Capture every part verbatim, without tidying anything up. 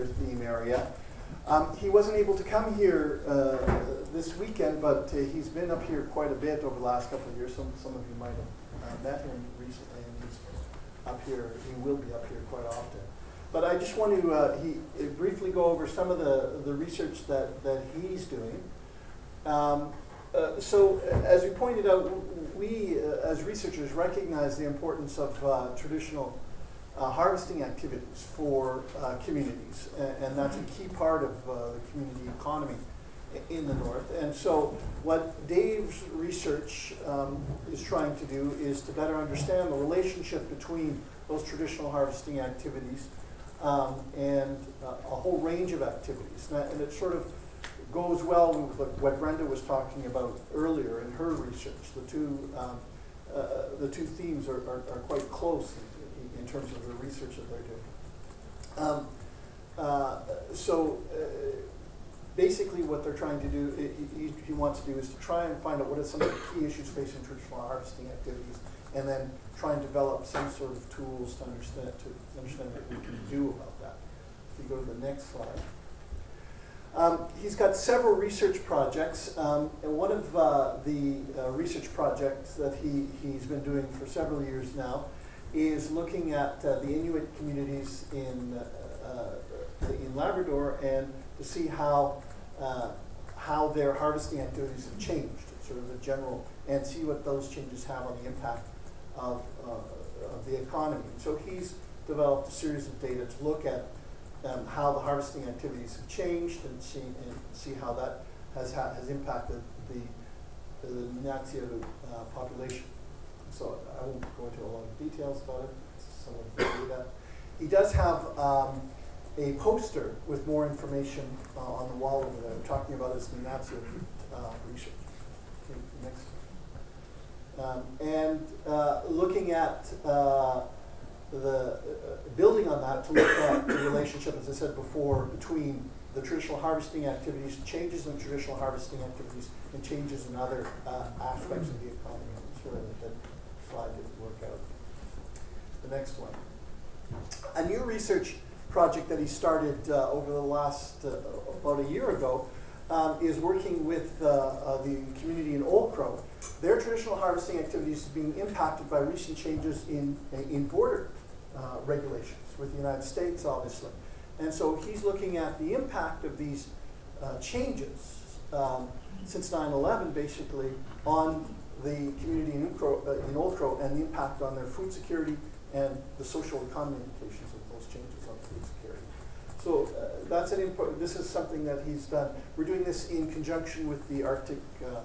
their theme area. Um, he wasn't able to come here uh, this weekend, but uh, he's been up here quite a bit over the last couple of years. Some, some of you might have uh, met him recently, and he's up here. He will be up here quite often. But I just want to uh, he, uh, briefly go over some of the, the research that, that he's doing. Um, uh, so, as we pointed out, we uh, as researchers recognize the importance of uh, traditional uh, harvesting activities for uh, communities, and, and that's a key part of uh, the community economy in the North. And so what Dave's research um, is trying to do is to better understand the relationship between those traditional harvesting activities um, and uh, a whole range of activities. And, that, and it sort of goes well with what, what Brenda was talking about earlier in her research. The two, um, uh, the two themes are, are, are quite close in, in terms of the research that they're doing. Um, uh, so uh, basically what they're trying to do, he, he wants to do, is to try and find out what are some of the key issues facing traditional harvesting activities, and then try and develop some sort of tools to understand, to understand what we can do about that. If you go to the next slide. Um, he's got several research projects, um, and one of uh, the uh, research projects that he, he's been doing for several years now is looking at uh, the Inuit communities in, uh, uh, in Labrador, and to see how, uh, how their harvesting activities have changed, sort of the general, and see what those changes have on the impact of, uh, of the economy. And so he's developed a series of data to look at Um, how the harvesting activities have changed, and see and see how that has ha has impacted the the Nunatsiavut uh, population. So I won't go into a lot of details about it. Some of the data. He does have um, a poster with more information uh, on the wall over there, talking about his Nunatsiavut uh, research. Okay, next. Um, and uh, looking at uh, the uh, building on that, to look at the relationship, as I said before, between the traditional harvesting activities, changes in traditional harvesting activities, and changes in other uh, aspects of the economy. I'm sorry that that slide didn't work out. The next one. A new research project that he started uh, over the last, uh, about a year ago, um, is working with uh, uh, the community in Old Crow. Their traditional harvesting activities are being impacted by recent changes in, in border uh, regulations with the United States, obviously. And so he's looking at the impact of these uh, changes um, since nine eleven, basically, on the community in, Crow, uh, in Old Crow, and the impact on their food security and the social economy implications of those changes on food security. So uh, that's an important, this is something that he's done. We're doing this in conjunction with the Arctic uh,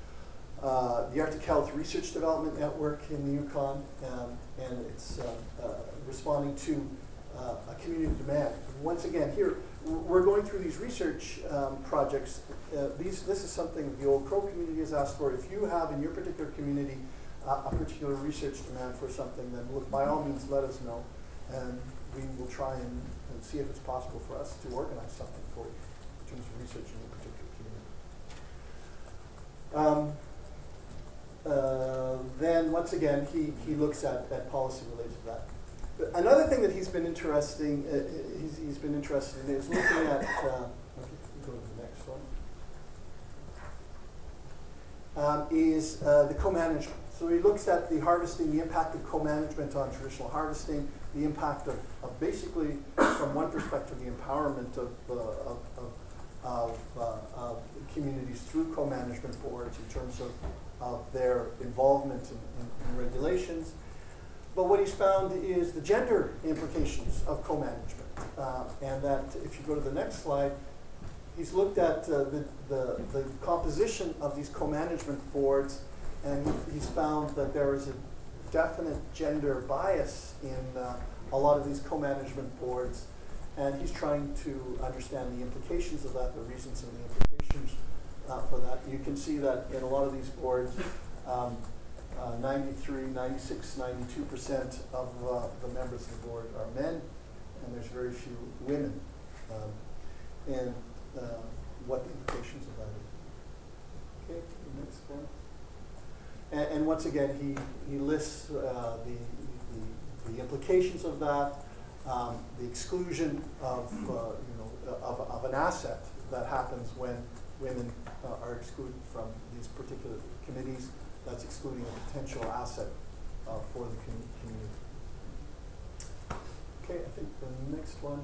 Uh, the Arctic Health Research Development Network in the Yukon, um, and it's uh, uh, responding to uh, a community demand. Once again, here, we're going through these research um, projects. Uh, these, this is something the Old Crow community has asked for. If you have in your particular community uh, a particular research demand for something, then look, by all means let us know, and we will try and, and see if it's possible for us to organize something for you in terms of research in your particular community. Um, Uh, then once again, he, he looks at, at policy related to that. Another thing that he's been interesting, uh, he's, he's been interested in is looking at, uh, okay, go to the next one, um, is uh, the co-management. So he looks at the harvesting, the impact of co-management on traditional harvesting, the impact of, of basically, from one perspective, the empowerment of, uh, of, of, of, uh, of communities through co-management boards in terms of of their involvement in, in, in regulations. But what he's found is the gender implications of co-management. Uh, and that, if you go to the next slide, he's looked at uh, the, the, the composition of these co-management boards, and he, he's found that there is a definite gender bias in uh, a lot of these co-management boards. And he's trying to understand the implications of that, the reasons and the implications Uh, for that. You can see that in a lot of these boards, um, uh, ninety-three, ninety-six, ninety-two percent of uh, the members of the board are men, and there's very few women. Um, and uh, what the implications of that is. Okay, the next one. And, and once again, he, he lists uh, the, the, the implications of that, um, the exclusion of, uh, you know, of, of an asset that happens when women uh, are excluded from these particular committees. That's excluding a potential asset uh, for the com community. Okay, I think the next one.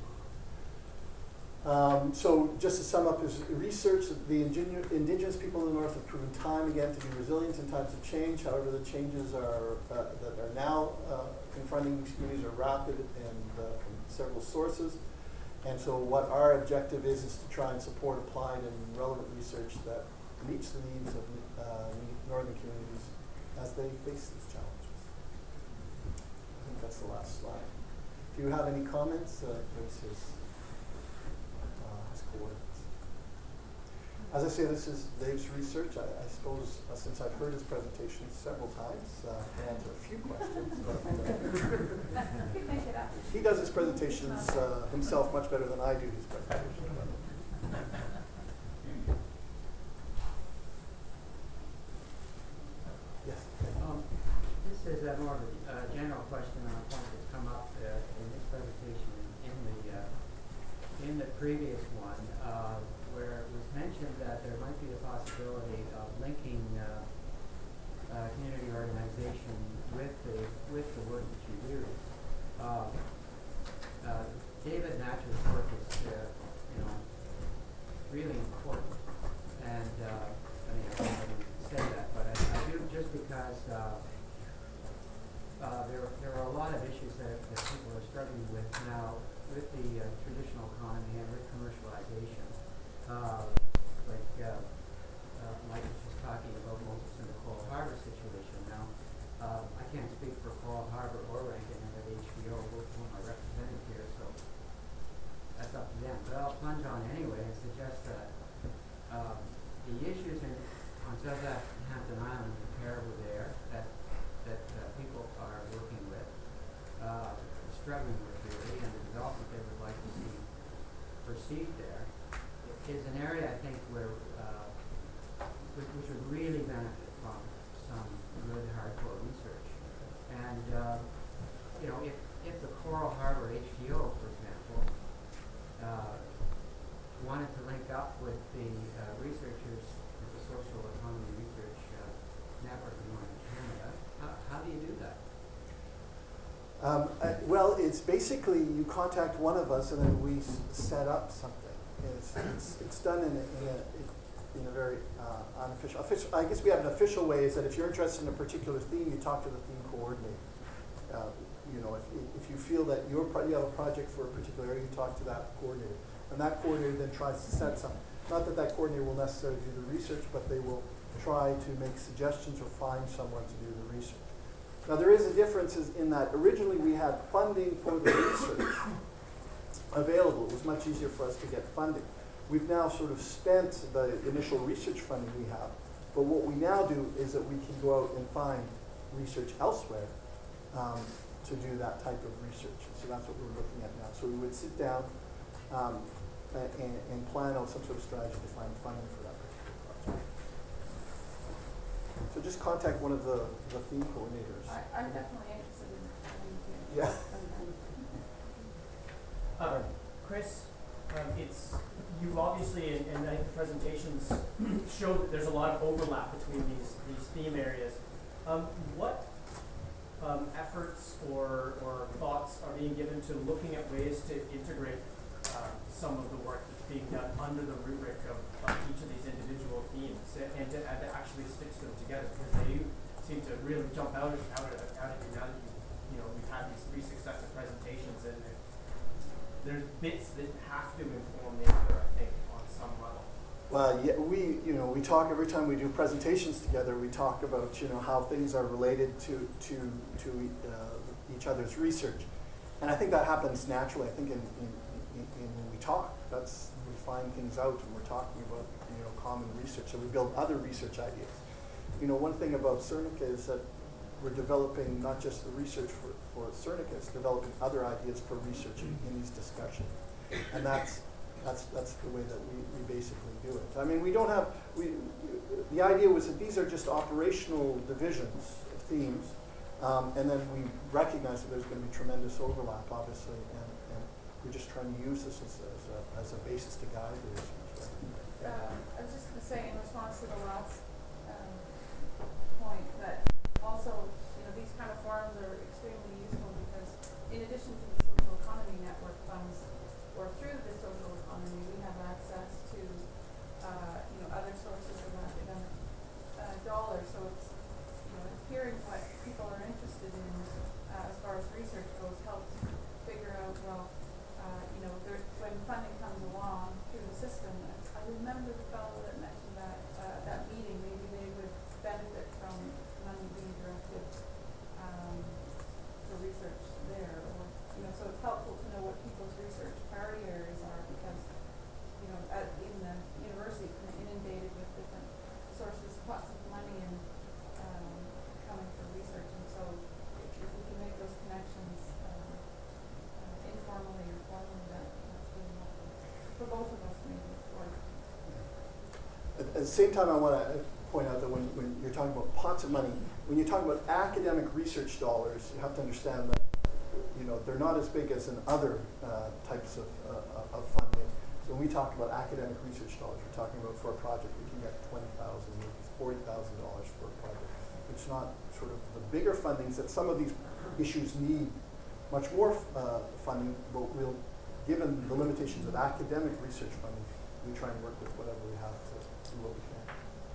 Um, so just to sum up, is research that the ingenu indigenous people in the North have proven time again to be resilient in times of change. However, the changes are, uh, that are now uh, confronting these communities are rapid and uh, from several sources. And so what our objective is, is to try and support applied and relevant research that meets the needs of uh, northern communities as they face these challenges. I think that's the last slide. If you have any comments, uh, there's his, uh, his coordinates. As I say, this is Dave's research. I, I suppose uh, since I've heard his presentation several times, uh, I can answer a few questions. But, uh, he does his presentations uh, himself much better than I do his presentations. Yes. Um, this is a more of a uh, general question on a point that's come up uh, in this presentation and in the uh, in the previous one, uh, where it was mentioned that there might be a possibility of linking uh, uh, community organization with the with the work that you do. Uh, uh, David Natcher's work is, uh, you know, really important, and uh, I mean, I don't say that, but I, I do just because uh, uh, there there are a lot of issues that, that people are struggling with now with the uh, traditional economy and with commercialization. Uh, like uh, uh, Mike was just talking about Moses and the Coral Harbor situation. Now, uh, I can't speak for Coral Harbor or Rankin and at H B O, both of whom are represented here, so that's up to them. But I'll plunge on anyway and suggest that um, the issues in, on Southampton Island and Caribou there that, that uh, people are working with, uh, struggling with really, and the development they would like to see proceed there, is an area I think where uh, which, which would really benefit from some good hardcore research. And uh, you know, if if the Coral Harbor H T O, for example, uh, wanted to link up with the uh, researchers at the Social Economy Research uh, Network in Northern Canada, how, how do you do that? Um, uh, well, it's basically you contact one of us and then we s set up something. It's, it's, it's done in a, in a, in a very uh, unofficial, official, I guess we have an official way is that if you're interested in a particular theme, you talk to the theme coordinator. Uh, you know, if, if you feel that you're pro you have a project for a particular area, you talk to that coordinator. And that coordinator then tries to set something. Not that that coordinator will necessarily do the research, but they will try to make suggestions or find someone to do the research. Now there is a difference in that originally we had funding for the research available. It was much easier for us to get funding. We've now sort of spent the initial research funding we have, but what we now do is that we can go out and find research elsewhere um, to do that type of research. So that's what we're looking at now. So we would sit down um, and, and plan out some sort of strategy to find funding for that particular project. So just contact one of the, the theme coordinators. I, I'm definitely interested in it. Yeah. Uh, Chris, um, it's you obviously in, in I think the presentations show that there's a lot of overlap between these these theme areas. Um, what um, efforts or or thoughts are being given to looking at ways to integrate uh, some of the work that's being done under the rubric of, of each of these individual themes and to, and to actually stitch them together, because they seem to really jump out at, out at, out at you now that you you know we've had these three successive presentations, and there's bits that have to inform the other, I think, on some level. Well, yeah, we, you know, we talk every time we do presentations together. We talk about, you know, how things are related to to to uh, each other's research, and I think that happens naturally. I think in, in, in, in when we talk, that's we find things out, and we're talking about, you know, common research. So we build other research ideas. You know, one thing about Cernica is that we're developing not just the research for, for Cernica, it's developing other ideas for research in, in these discussions. And that's, that's, that's the way that we, we basically do it. I mean, we don't have, we, the idea was that these are just operational divisions of themes, Um, and then we recognize that there's going to be tremendous overlap, obviously, and, and we're just trying to use this as, as, a, as a basis to guide the research. Right? Um, I was just gonna say in response to the last, um, point, that also, you know, these kind of forums are extremely useful because in addition to the social economy network funds, or through the social economy, we have access to, uh, you know, other sources of academic, uh, dollars, so it's, you know, hearing what people are interested in, uh, as far as research goes, helps figure out, well, uh, you know, there, when funding comes along through the system, I remember the fellow that mentioned that, uh, that meeting, maybe they would benefit from money being directed, um, for research there, or, you know, so it's helpful to know what people's research priority areas are, because, you know, at, in the university, kind of inundated with different sources, pots of money and, um, coming for research, and so if, if we can make those connections, um, uh, informally or formally, that, that's really helpful, for both of us maybe, or, At, at the same time, I want to point out that when, when you're talking about pots of money, when you're talking about academic research dollars, you have to understand that, you know, they're not as big as in other uh, types of, uh, of funding. So when we talk about academic research dollars, we're talking about for a project we can get twenty thousand dollars, maybe forty thousand dollars for a project. It's not sort of the bigger fundings that some of these issues need much more uh, funding, but we'll, given the limitations of academic research funding, we try and work with whatever we have to do what we can.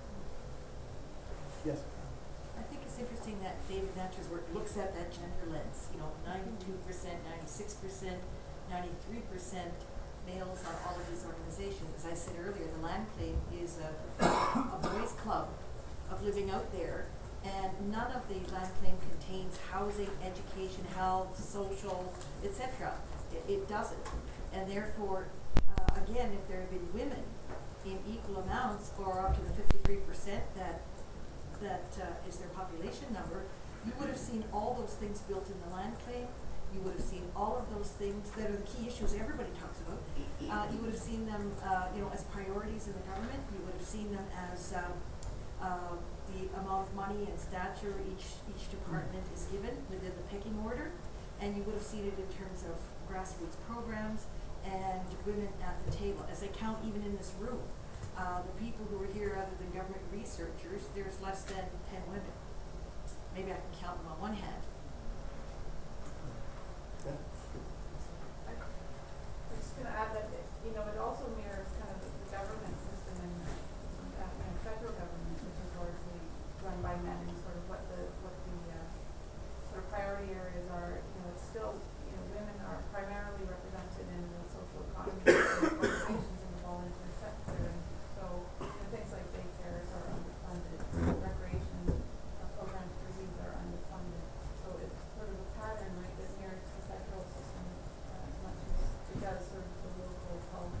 Yes? I think it's interesting that David Natcher's work looks at that gender lens. You know, ninety-two percent, ninety-six percent, ninety-three percent males on all of these organizations. As I said earlier, the land claim is a, a boys' club of living out there, and none of the land claim contains housing, education, health, social, et cetera. It, it doesn't, and therefore, uh, again, if there had been women in equal amounts, or up to the fifty-three percent that that uh, is their population number, you would have seen all those things built in the land claim. You would have seen all of those things that are the key issues everybody talks about. Uh, you would have seen them, uh, you know, as priorities in the government. You would have seen them as um, uh, the amount of money and stature each each department is given within the pecking order, and you would have seen it in terms of grassroots programs and women at the table. As I count, even in this room, uh, the people who are here other than government researchers, there's less than ten women. Maybe I can count them on one hand. Yeah. I, I'm just gonna add that, it, you know, it also mirrors kind of the, the government system in the, uh, you know, federal government, which is largely run by men, and sort of what the, what the, uh, sort of priority areas are. You know, it's still, you know, women are primarily represented in the social economy organizations in the volunteer sector, and so, you know, things like daycares are underfunded, recreation uh, programs for youth are underfunded. So it's sort of a pattern, right, that mirrors the federal system uh, as much as it does sort of the local health.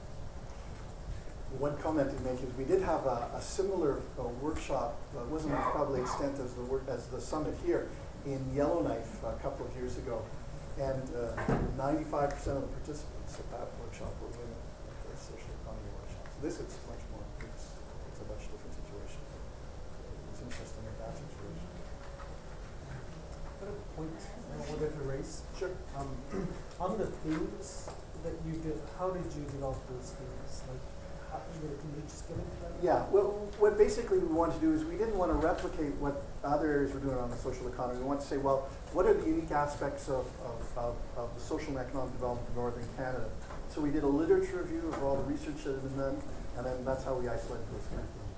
One comment to make is we did have a, a similar uh, workshop, uh, wasn't of probably extent as the work as the summit here in Yellowknife a couple of years ago, and ninety-five percent of the participants at that workshop were women at the social economy workshop. So this is much more, it's, it's a much different situation. It's interesting in that situation. Got a point I wanted to raise. Sure. Um, on the themes that you did, how did you develop those themes? Like, how, you know, can you just get into that? Yeah, well, what basically we wanted to do is we didn't want to replicate what other areas were doing on the social economy. We wanted to say, well, what are the unique aspects of, of, of, of the social and economic development of Northern Canada? So we did a literature review of all the research that had been done, and then that's how we isolated those kind of things.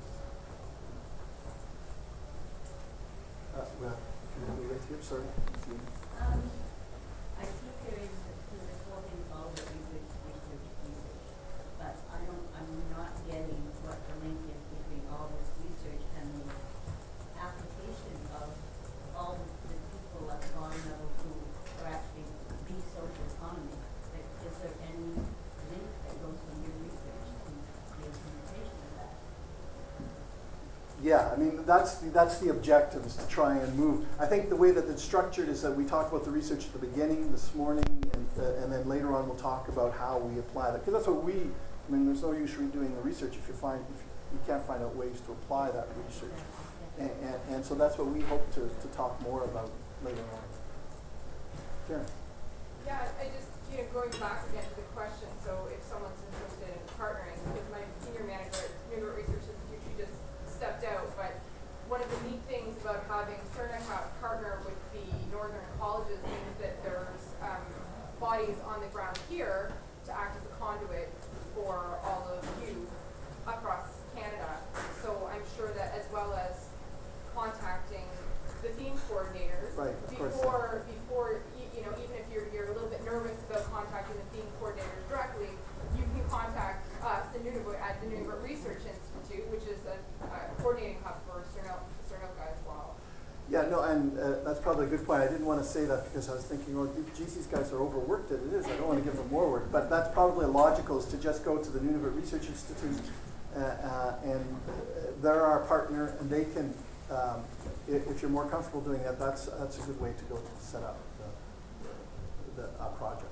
Uh, well, can we go right here? Sorry. Um, I think there is, there's a whole thing called the research, research, research, but I don't, I'm not getting what the link is between all this research and the application of all the, the people at the bottom level who are actually the social economy. Like, is there any link that goes from your research to the implementation of that? Yeah, I mean, that's the, that's the objective, is to try and move. I think the way that it's structured is that we talk about the research at the beginning this morning, and, uh, and then later on we'll talk about how we apply that. Because that's what we, I mean, there's no use redoing the research if you find, if you can't find out ways to apply that research. And, and, and so that's what we hope to, to talk more about later on. Karen? Yeah, I just, you know, going back again to the question, so if someone's interested in partnering, because my senior manager at Newgate Research Institute, she just stepped out, but one of the neat things about having Cerna partner with the northern colleges means that there's um, bodies on the ground here to act as a conduit for all of you across Canada. So I'm sure that as well as contacting the theme coordinators Right, of course. before, before y- you know, even if you're, you're a little bit nervous about contacting the theme coordinators directly, you can contact us in Nunavut at the Nunavut Research Institute, which is a, a coordinating hub for Cernilka as well. Yeah, no, and uh, that's probably a good point. I didn't want to say that because I was thinking, oh, geez, these guys are overworked as it is. I don't want to give them more work. But that's probably logical, is to just go to the Nunavut Research Institute uh, uh, and uh, they're our partner, and they can, um, if, if you're more comfortable doing that, that's, that's a good way to go to set up the, the uh, project.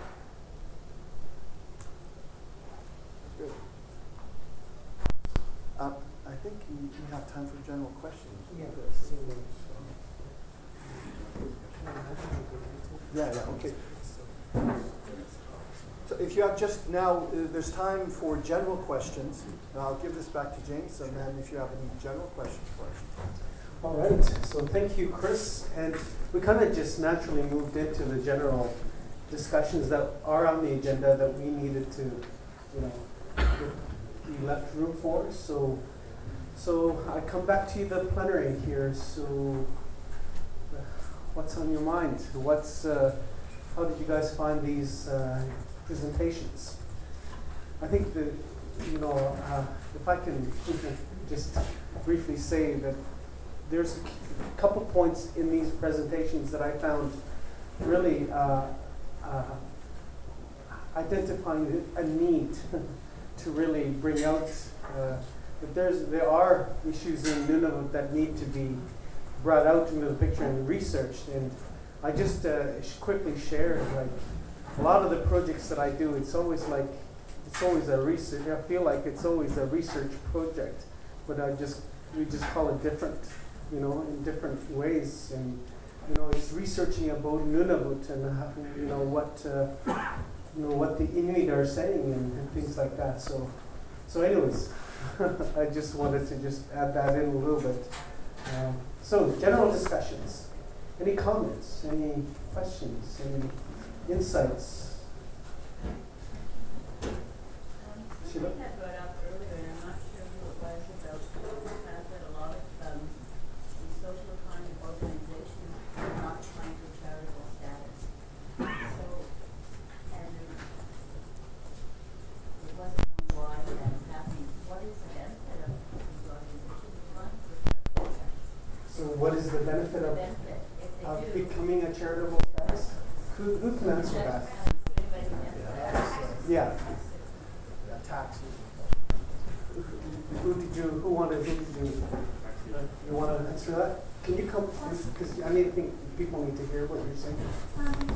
Good. Um, I think you, you have time for general questions. Yeah. So, Yeah, yeah, okay. So if you have just now, uh, there's time for general questions. And I'll give this back to James, and then if you have any general questions for us. All right, so thank you, Chris. And we kind of just naturally moved into the general discussions that are on the agenda that we needed to, you know, we left room for. So, so I come back to you, the plenary here. So, uh, what's on your mind? What's, uh, how did you guys find these uh, presentations? I think that, you know, uh, if I can just briefly say that there's a couple points in these presentations that I found really uh, uh, identifying a need to really bring out uh, that there's there are issues in Nunavut that need to be brought out into the picture and researched. And I just uh, sh- quickly shared, like, a lot of the projects that I do, it's always like it's always a research. I feel like it's always a research project, but I just we just call it different, you know, in different ways. And you know, it's researching about Nunavut and how, you know what uh, you know what the Inuit are saying and, and things like that. So, so anyways, I just wanted to just add that in a little bit. Um, so, general discussions. Any comments? Any questions? Any insights? Sheila? Something that brought up earlier, and I'm not sure who it was, about the fact that a lot of um, these social economy organizations are not applying for charitable status. So, and it wasn't known why that is happening. What is the benefit of these organizations applying for charitable status? So, what is the benefit of, Benefit, if they of do. becoming a charitable status? Who, who can answer that? Anybody can answer that? Yeah. Yeah, taxes. Who, who did you? Who wanted? Who did you? Uh, you want to answer that? Can you come? Because I need think people need to hear what you're saying. Um,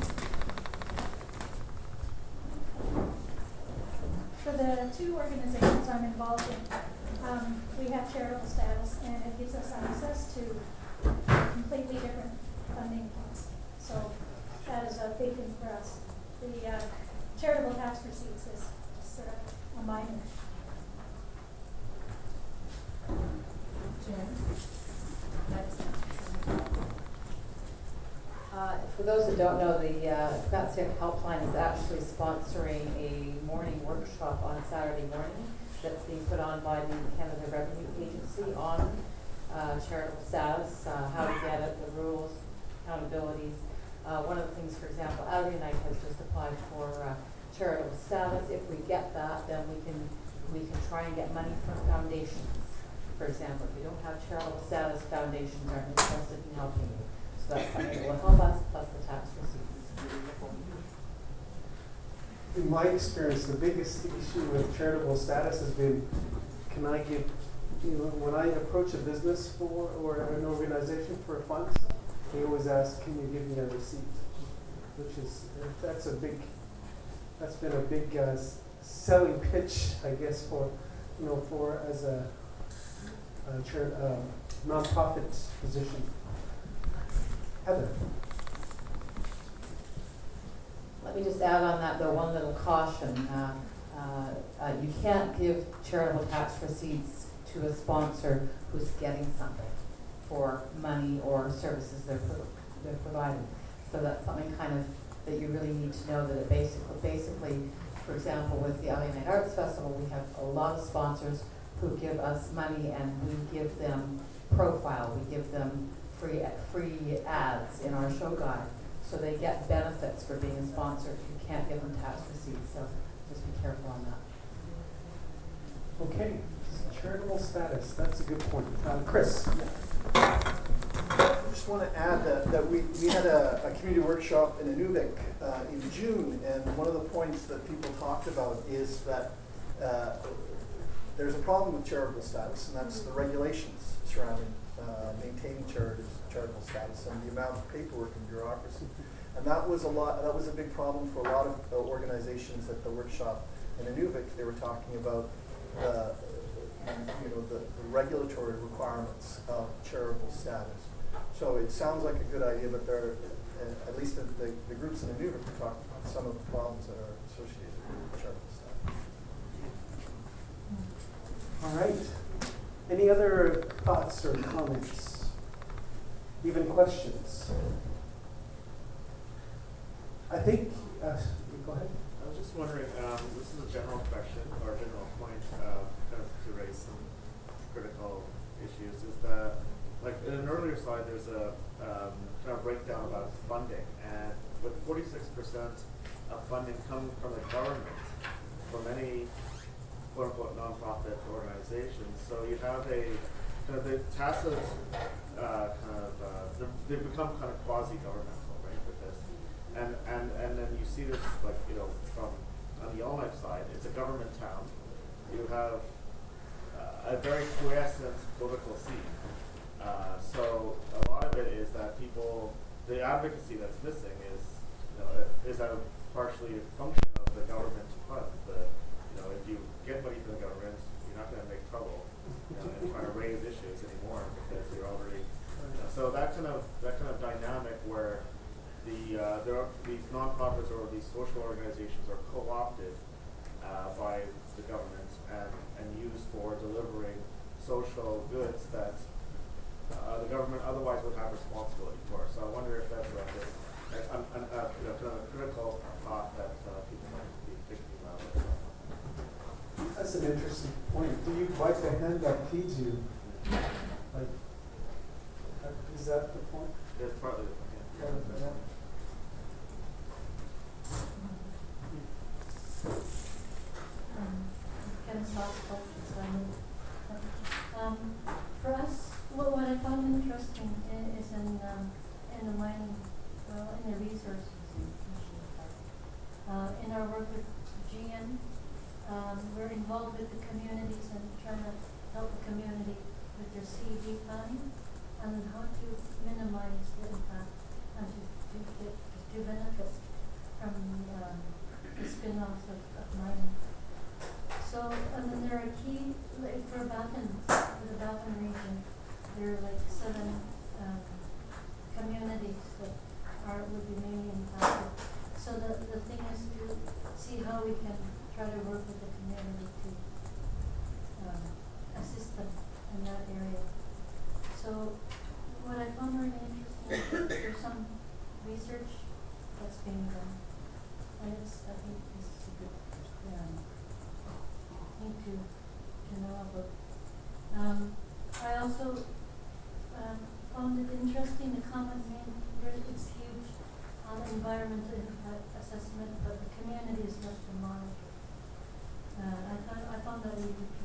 For the two organizations I'm involved in, um, we have charitable status, and it gives us access to completely different funding funds. So that is a big thing for us. The uh, charitable tax receipts is just sort of a minor. Uh, for those that don't know, the uh, Quebec Helpline is actually sponsoring a morning workshop on Saturday morning that's being put on by the Canada Revenue Agency on uh, charitable status, uh, how to get it, the rules, accountabilities. Uh, one of the things, for example, Algonite has just applied for uh, charitable status. If we get that, then we can we can try and get money from foundations. For example, if you don't have charitable status, foundations aren't interested in helping you. So that's something that will help us, plus the tax receipts. In my experience, the biggest issue with charitable status has been, can I get, you know, when I approach a business for or an organization for funds, they always ask, can you give me a receipt? Which is, that's a big, that's been a big uh, selling pitch, I guess, for, you know, for as a, a char- um, nonprofit position. Heather. Let me just add on that, though, one little caution. Uh, uh, uh, you can't give charitable tax receipts to a sponsor who's getting something for money or services they're, pro- they're providing. So that's something kind of that you really need to know, that it basically, basically, for example, with the L A Night Arts Festival, we have a lot of sponsors who give us money, and we give them profile, we give them free free ads in our show guide. So they get benefits for being a sponsor. You can't give them tax receipts, so just be careful on that. Okay, charitable status, that's a good point. Uh, Chris. I just want to add that, that we, we had a, a community workshop in Inuvik uh, in June, and one of the points that people talked about is that uh, there's a problem with charitable status, and that's the regulations surrounding uh, maintaining charitable, charitable status and the amount of paperwork and bureaucracy. And that was a lot. That was a big problem for a lot of uh, organizations at the workshop in Inuvik. They were talking about uh, you know the, the regulatory requirements of charitable status. So it sounds like a good idea, but there, are, uh, at least the, the, the groups in Inuvik were talking about some of the problems that are associated with charitable status. All right. Any other thoughts or comments? Even questions? I think, uh, go ahead. I was just wondering, um, this is a general question or a general point, uh, kind of to raise some critical issues, is that, like in an earlier slide, there's a um, kind of breakdown about funding, and with forty-six percent of funding coming from the government for many quote-unquote nonprofit organizations, so you have a kind of the tacit uh, kind of uh, they've become kind of quasi-governmental, right, with this. And, and and then you see this, like, you know, from on the Yellowknife side, it's a government town. You have uh, a very quiescent political scene. Uh, so a lot of it is that people, the advocacy that's missing is, you know, is a partially a function of the government funds. The, you know, if you get money from the government, you're not going to make trouble, you know, and try to raise issues anymore because you're already. You know, so that kind of that kind of dynamic where The, uh, there are these nonprofits or these social organizations are co-opted uh, by the government and, and used for delivering social goods that uh, the government otherwise would have responsibility for. So I wonder if that's a, a, a, a, you know, kind of a critical thought that uh, people might be thinking about. That's an interesting point. Do you wipe the hand that feeds you? Like, is that the point? It's partly the point. Yeah. Yeah. Yeah. Um, Can I ask questions? Um, for us, what, what I found interesting i- is in, um, in the mining, well, in the resources. Uh, in our work with G N, um, we're involved with the communities and trying to help the community with their C E D planning and how to minimize the impact and to, to get, to benefit from, um, the spin-offs of, of mining. So, and then there are key, like for Baffin, for the Baffin region, there are like seven um, communities that are, would be mainly impacted. So the, the thing is to see how we can try to work with the community to um, assist them in that area. So what I found really interesting, there's some research that's being done. And it's, I think this is a good um, thing to, to know about. Um, I also um, found it interesting, the comment made, there, it's huge on the environmental impact assessment, but the community is left to monitor. Uh, I, thought, I found that really interesting.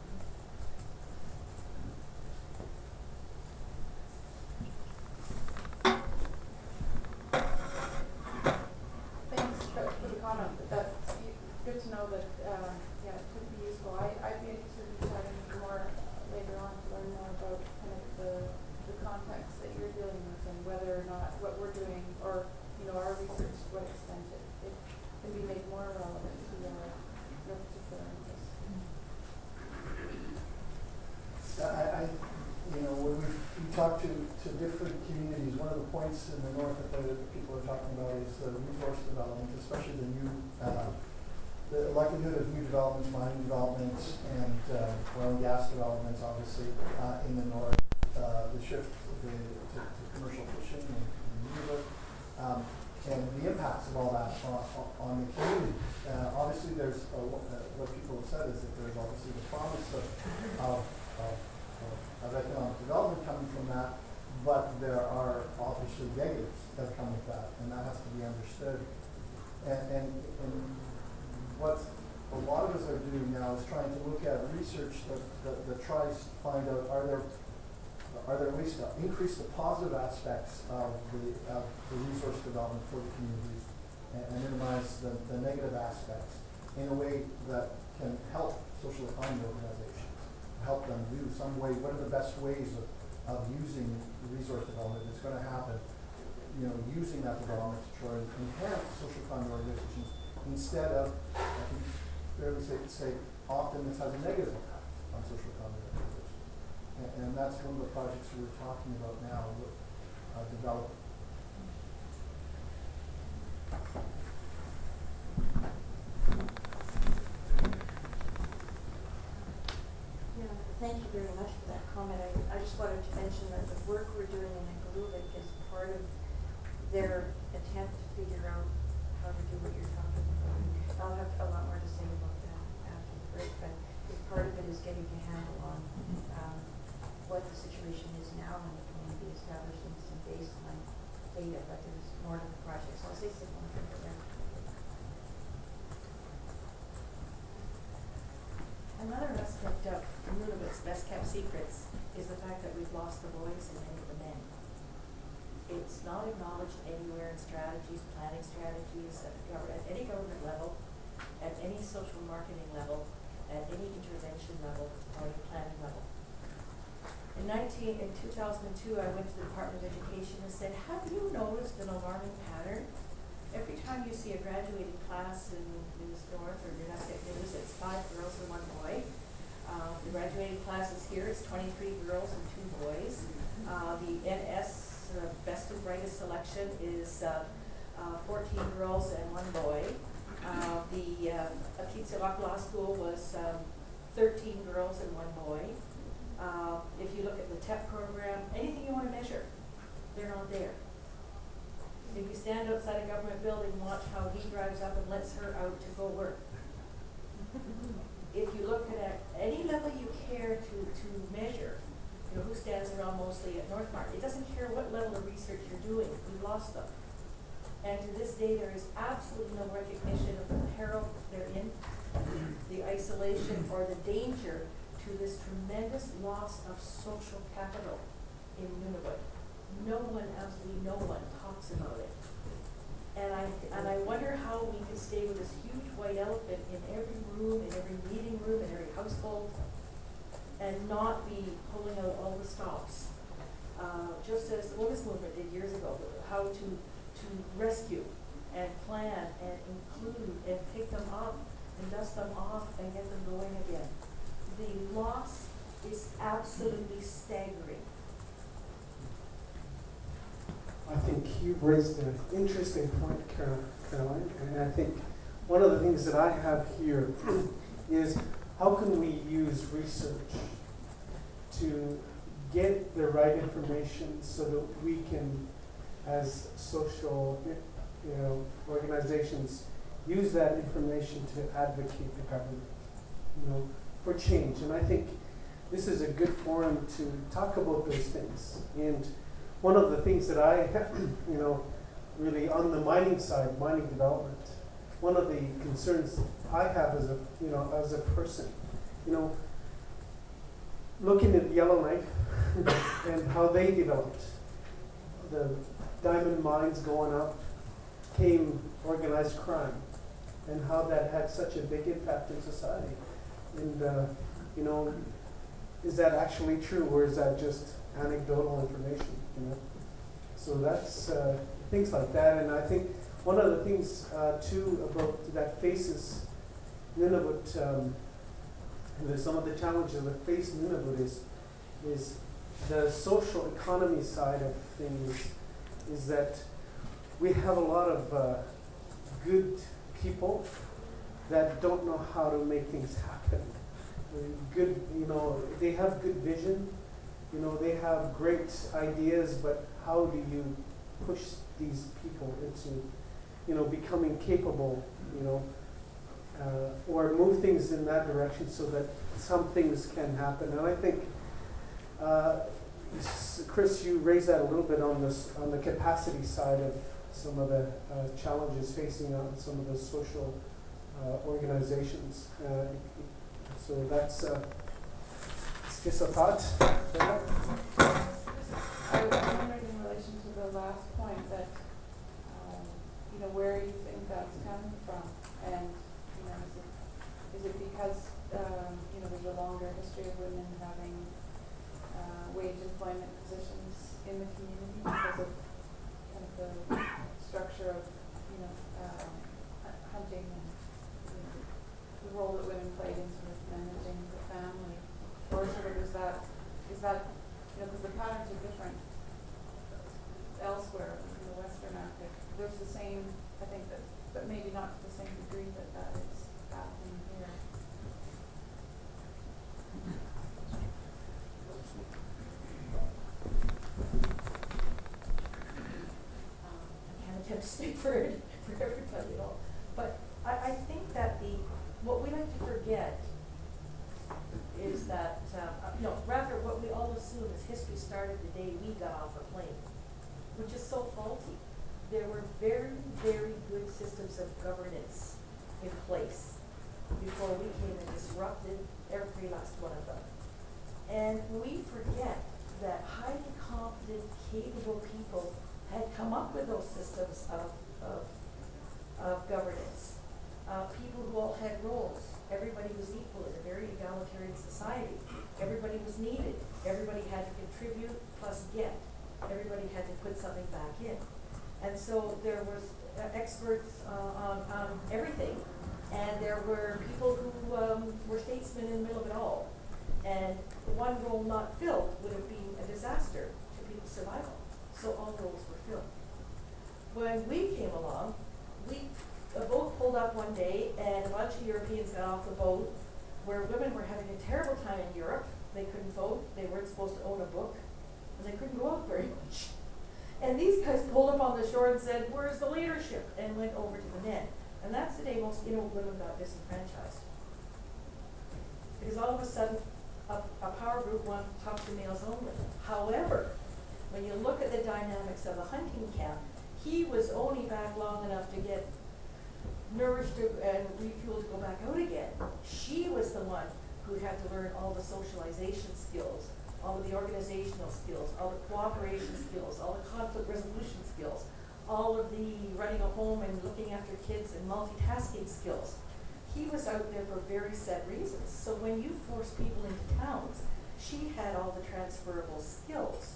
Thanks for for the comment, but that's u- good to know that, uh, yeah, it could be useful. I, I'd be interested in chatting more uh, later on to learn more about kind of the, the context that you're dealing with and whether or not what we're doing or, you know, our research, to what extent it, it can be made more relevant to your, your particular interests. I, I, you know, when we to, to different communities, one of the points in the north that the people are talking about is the resource development, especially the new, uh, the likelihood of new developments, mining developments, and uh, oil and gas developments, obviously, uh, in the north, uh, the shift to, the, to, to commercial fishing and, and Nunavut, um, and the impacts of all that on, on the community. Uh, obviously, there's a, uh, what people have said is that there's obviously the promise of, of, of, of economic development coming from that, but there are obviously negatives that come with that, and that has to be understood. And, and, and what a lot of us are doing now is trying to look at research that, that, that tries to find out, are there are there ways to increase the positive aspects of the, of the resource development for the communities and, and minimize the, the negative aspects in a way that can help social economy organizations, help them do some way, what are the best ways of, of using resource development that's going to happen, you know, using that development to try and enhance social economy organizations instead of, I can fairly say, say often this has a negative impact on social economy organizations. And, and that's one of the projects we're talking about now with uh, development. Yeah, thank you very much for that comment. I, I just wanted to mention that the work we're doing in Iqaluit is part of their attempt to figure out how to do what you're talking about. I'll have a lot more to say about that after the break, but part of it is getting a handle on um, what the situation is now in the community, establishing some baseline data, but there's more to the project. So I'll say something about that. Another aspect of Nunavut's best kept secrets is the fact that we've lost the boys and many of the men. It's not acknowledged anywhere in strategies, planning strategies, at, the gov- at any government level, at any social marketing level, at any intervention level, or any planning level. In nineteen, in two thousand two, I went to the Department of Education and said, have you noticed an alarming pattern? Every time you see a graduating class in News North or Nunavut News, it's five girls and one boy. Uh, the graduating classes here, it's twenty-three girls and two boys. Uh, the N S uh, Best and Brightest selection is uh, uh, fourteen girls and one boy. Uh, the uh, Akitsiwak Law School was um, thirteen girls and one boy. Uh, if you look at the T E P program, anything you want to measure, they're not there. If you stand outside a government building, watch how he drives up and lets her out to go work. If you look at any level you care to, to measure, you know, who stands around mostly at Northmark, it doesn't care what level of research you're doing, we've lost them. And to this day, there is absolutely no recognition of the peril they're in, the isolation or the danger to this tremendous loss of social capital in Nunavut. No one, absolutely no one, talks about it. And I and I wonder how we can stay with this huge white elephant in every room, in every meeting room, in every household, and not be pulling out all the stops. Uh, just as the women's movement did years ago, how to to rescue and plan and include and pick them up and dust them off and get them going again. The loss is absolutely staggering. I think you've raised an interesting point, Carol- Caroline, and I think one of the things that I have here is how can we use research to get the right information so that we can, as social, you know, organizations, use that information to advocate the government, you know, for change. And I think this is a good forum to talk about those things. And one of the things that I, you know, really on the mining side, mining development, one of the concerns I have as a, you know, as a person, you know, looking at Yellowknife and how they developed, the diamond mines going up, came organized crime, and how that had such a big impact in society. And, uh, you know, is that actually true, or is that just anecdotal information? You know, so that's uh, things like that. And I think one of the things uh, too about that faces Nunavut, um, and there's some of the challenges that face Nunavut is is the social economy side of things is that we have a lot of uh, good people that don't know how to make things happen. Good, you know, they have good vision, you know, they have great ideas, but how do you push these people into, you know, becoming capable, you know, uh, or move things in that direction so that some things can happen. And I think, uh, Chris, you raised that a little bit on this, on the capacity side of some of the uh, challenges facing on some of the social uh, organizations. Uh, so that's uh, it's just a thought. I was wondering in relation to the last point that, um, you know, where you think that's coming from, and, you know, is it, is it because, um, you know, there's a longer history of women having uh, wage employment positions in the community because of kind of the structure of, you know, um, hunting and, you know, the role that women played in sort of managing the family, or sort of is that, is that, you know, because the patterns are different elsewhere in the Western Arctic. There's the same, I think that, but maybe not to the same degree that that is happening here. Um, I can't attempt to speak for, for everybody at all, but I, I think that the, what we like to forget is that, uh, uh, no, rather what we all assume is history started the day we got off the plane, which is so faulty. There were very, very good systems of governance in place before we came and disrupted every last one of them. And we forget that highly competent, capable people had come up with those systems of, of, of governance. Uh, people who all had roles. Everybody was equal in a very egalitarian society. Everybody was needed. Everybody had to contribute plus get. Everybody had to put something back in. And so there was uh, experts uh, on, on everything. And there were people who um, were statesmen in the middle of it all. And one role not filled would have been a disaster to people's survival. So all roles were filled. When we came along, we a boat pulled up one day and a bunch of Europeans got off the boat where women were having a terrible time in Europe. They couldn't vote, they weren't supposed to own a book, and they couldn't go out very much. And these guys pulled up on the shore and said, "Where's the leadership?" and went over to the men. And that's the day most Inuit women got disenfranchised. Because all of a sudden, a, a power group wanted to talk to males only. However, when you look at the dynamics of a hunting camp, he was only back long enough to get nourished and refueled to go back out again. She was the one who had to learn all the socialization skills, all of the organizational skills, all the cooperation skills, all the conflict resolution skills, all of the running a home and looking after kids and multitasking skills. He was out there for very set reasons. So when you force people into towns, she had all the transferable skills.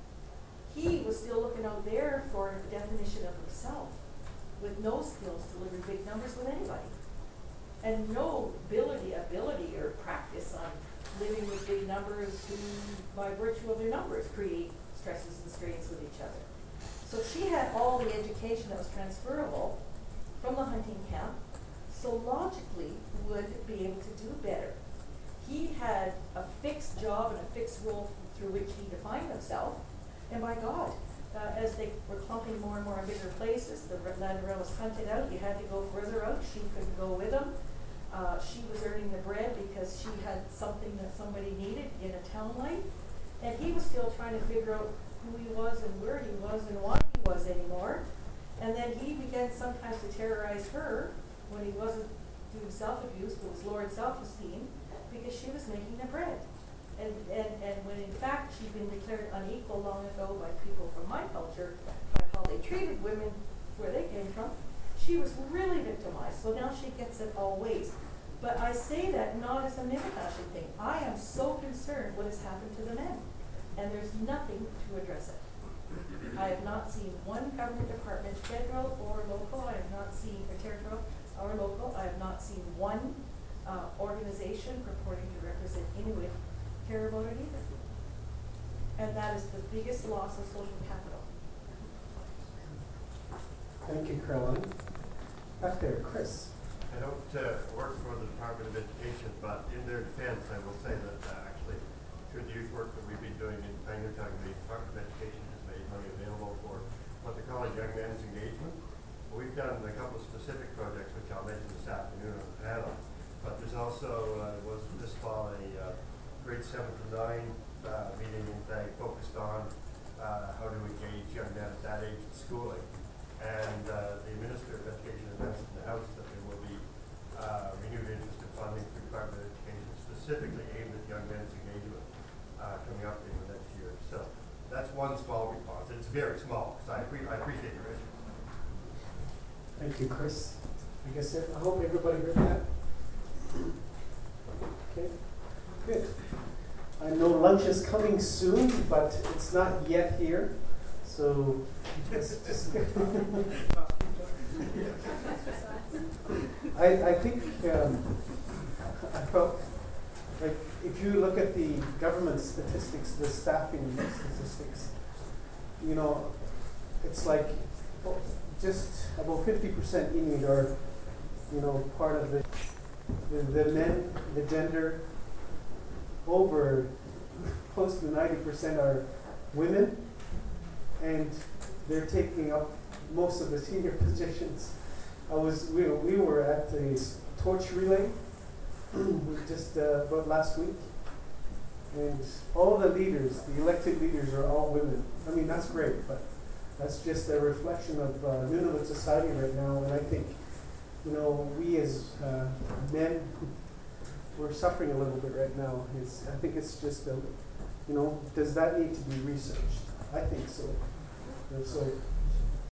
He was still looking out there for a definition of himself, with no skills to live in big numbers with anybody, and no ability, ability or practice on living with big numbers who, by virtue of their numbers, create stresses and strains with each other. So she had all the education that was transferable from the hunting camp, so logically would be able to do better. He had a fixed job and a fixed role through which he defined himself, and by God, Uh, as they were clumping more and more in bigger places, the Landerelle was hunted out. You had to go further out. She couldn't go with them. Uh, she was earning the bread because she had something that somebody needed in a town life. And he was still trying to figure out who he was and where he was and why he was anymore. And then he began sometimes to terrorize her when he wasn't doing self-abuse, but was lowered self-esteem because she was making the bread. And, and, and when in fact she'd been declared unequal long ago by people from my culture, by how they treated women where they came from, she was really victimized. So now she gets it all ways. But I say that not as a Minnetonka thing. I am so concerned what has happened to the men. And there's nothing to address it. I have not seen one government department, federal or local, I have not seen, or territorial or local, I have not seen one uh, organization purporting to represent Inuit care about it either. and that is the biggest loss of social capital. Thank you, Caroline. Back there, Chris. I don't uh, work for the Department of Education, but in their defense, I will say that uh, actually, through the youth work that we've been doing in Pioneertown, the Department of Education has made money available for what they call a young men's engagement. We've done a couple of specific projects, which I'll mention this afternoon on the panel. But there's also, uh, was this fall, a uh, grade seven to nine uh, meeting in Fag focused on uh, how to engage young men at that age in schooling. And uh, the Minister of Education announced in the House that there will be uh, renewed interest in funding through Department of Education specifically aimed at young men's engagement uh, coming up in the next year. So that's one small response. It's very small, because I, appre I appreciate your issue. Thank you, Chris. I guess I hope everybody heard that. Okay, good. I know lunch is coming soon, but it's not yet here. So just, just I, I think um, I felt like if you look at the government statistics, the staffing statistics, you know, it's like oh, just about fifty percent Inuit are, you know, part of the, the, the men, the gender. Over close to ninety percent are women, and they're taking up most of the senior positions. I was, we, we were at the torch relay just uh, about last week, and all the leaders, the elected leaders, are all women. I mean, that's great, but that's just a reflection of uh, Nunavut society right now. And I think, you know, we as uh, men, we're suffering a little bit right now. It's, I think it's just, a, you know, does that need to be researched? I think so. And so